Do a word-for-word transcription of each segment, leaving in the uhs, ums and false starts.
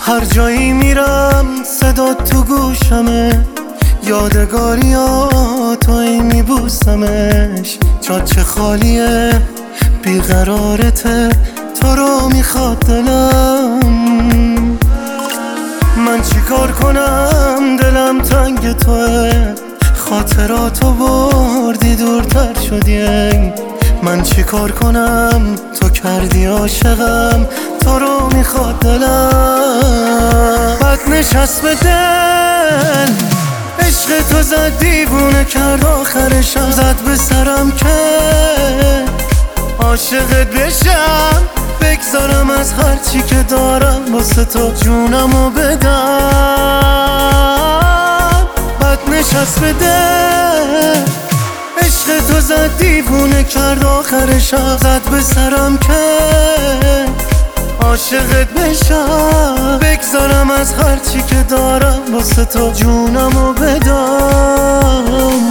هر جایی میرم صدا تو گوشمه، یادگاریاتو میبوسمش. جاچه خالیه بیقرارته، تو رو میخواد دلم. من چی کار کنم دلم تنگ توه، خاطراتو بردی دورتر شدی. من چی کار کنم تو کردی عاشقم، تو رو میخواد دلم. بد نشست به دل عشق تو زد دیوونه کرد، آخرشم زد به سرم که عاشقت بشم، بگذارم از هرچی که دارم واسه تو جونمو بدم. بد نشست به دل عشق تو زد دیوونه کرد، آخرشم زد به سرم که عاشقت بشم، بگذارم از هرچی که دارم واسه تو جونمو بدم.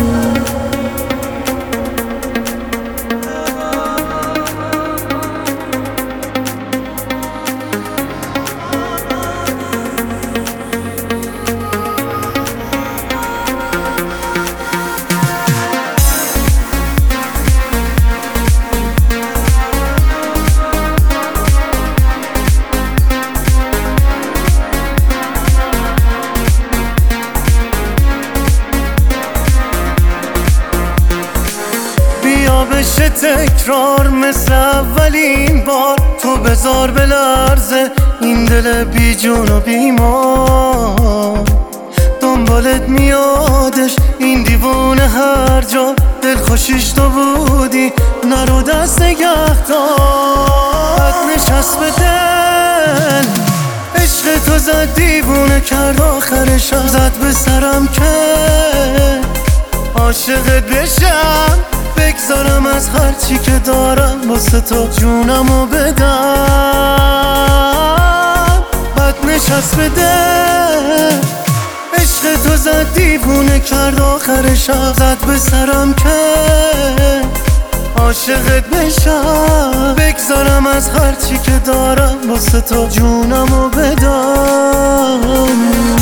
بشه تکرار مثل اولین بار، تو بذار بلرزه این دل بی جون و بیمار. دنبالت میادش این دیوونه هر جا، دل خوشیش تو بودی نرو دست نگه دار. بد نشست به دل عشق تو زد دیوونه کرد، آخرشم زد به سرم که عاشقت بشم، بگذارم از هرچی که دارم واسه تو جونمو بدم. بد نشست به دل عشق تو زد دیوونه کرد، آخرشم زد به سرم که عاشقت بشم، بگذارم از هرچی که دارم واسه تو جونمو بدم.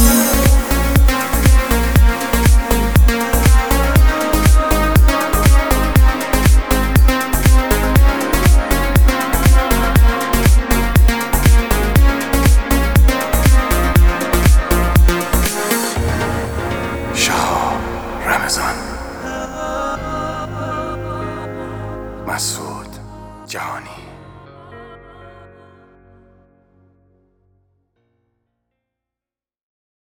رمضان مسعود جهانی.